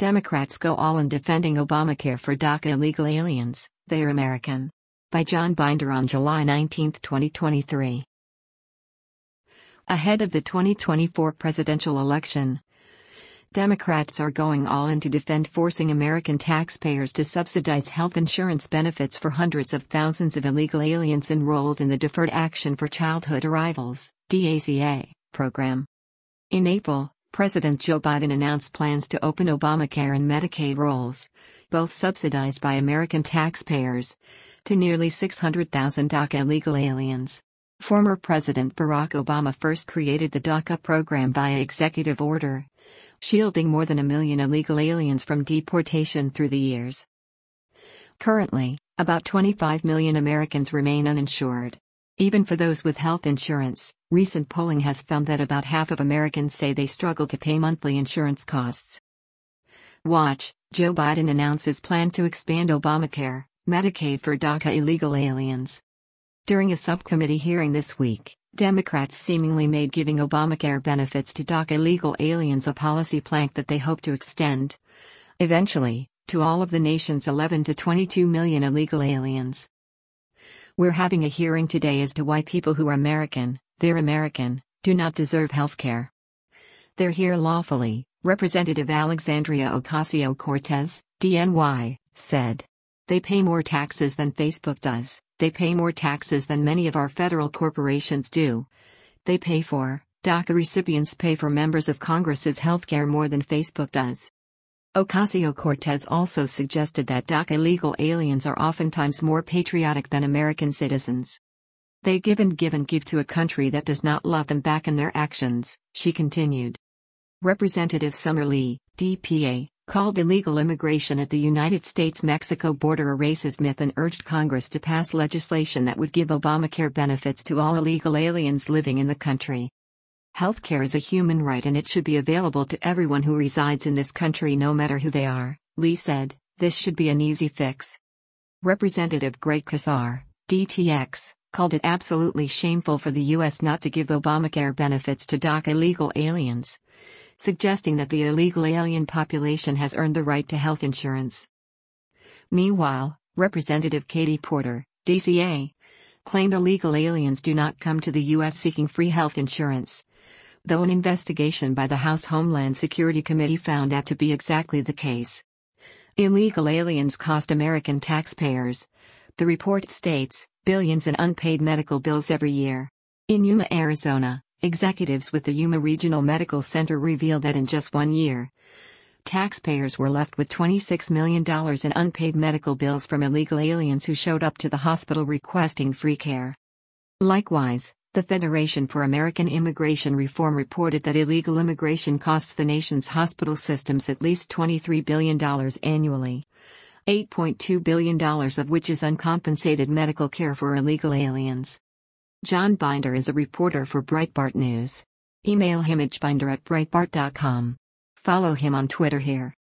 Democrats go all in defending Obamacare for DACA illegal aliens, they are American. By John Binder on July 19, 2023. Ahead of the 2024 presidential election, Democrats are going all in to defend forcing American taxpayers to subsidize health insurance benefits for hundreds of thousands of illegal aliens enrolled in the Deferred Action for Childhood Arrivals (DACA) program. In April, President Joe Biden announced plans to open Obamacare and Medicaid rolls, both subsidized by American taxpayers, to nearly 600,000 DACA illegal aliens. Former President Barack Obama first created the DACA program via executive order, shielding more than 1 million illegal aliens from deportation through the years. Currently, about 25 million Americans remain uninsured. Even for those with health insurance, recent polling has found that about half of Americans say they struggle to pay monthly insurance costs. Watch, Joe Biden announces plan to expand Obamacare, Medicaid for DACA illegal aliens. During a subcommittee hearing this week, Democrats seemingly made giving Obamacare benefits to DACA illegal aliens a policy plank that they hope to extend, eventually, to all of the nation's 11 to 22 million illegal aliens. We're having a hearing today as to why people who are American, they're American, do not deserve health care. They're here lawfully, Representative Alexandria Ocasio-Cortez, DNY, said. They pay more taxes than Facebook does, they pay more taxes than many of our federal corporations do. They pay for, DACA recipients pay for members of Congress's health care more than Facebook does. Ocasio-Cortez also suggested that DACA illegal aliens are oftentimes more patriotic than American citizens. They give to a country that does not love them back in their actions, she continued. Representative Summer Lee, DPA, called illegal immigration at the United States-Mexico border a racist myth and urged Congress to pass legislation that would give Obamacare benefits to all illegal aliens living in the country. Healthcare is a human right and it should be available to everyone who resides in this country no matter who they are, Lee said. This should be an easy fix. Representative Greg Casar, DTX, called it absolutely shameful for the U.S. not to give Obamacare benefits to DACA illegal aliens, suggesting that the illegal alien population has earned the right to health insurance. Meanwhile, Representative Katie Porter, DCA, claimed illegal aliens do not come to the U.S. seeking free health insurance, though an investigation by the House Homeland Security Committee found that to be exactly the case. Illegal aliens cost American taxpayers, the report states, billions in unpaid medical bills every year. In Yuma, Arizona, executives with the Yuma Regional Medical Center revealed that in just 1 year, taxpayers were left with $26 million in unpaid medical bills from illegal aliens who showed up to the hospital requesting free care. Likewise, the Federation for American Immigration Reform reported that illegal immigration costs the nation's hospital systems at least $23 billion annually, $8.2 billion of which is uncompensated medical care for illegal aliens. John Binder is a reporter for Breitbart News. Email him at binder@breitbart.com. Follow him on Twitter here.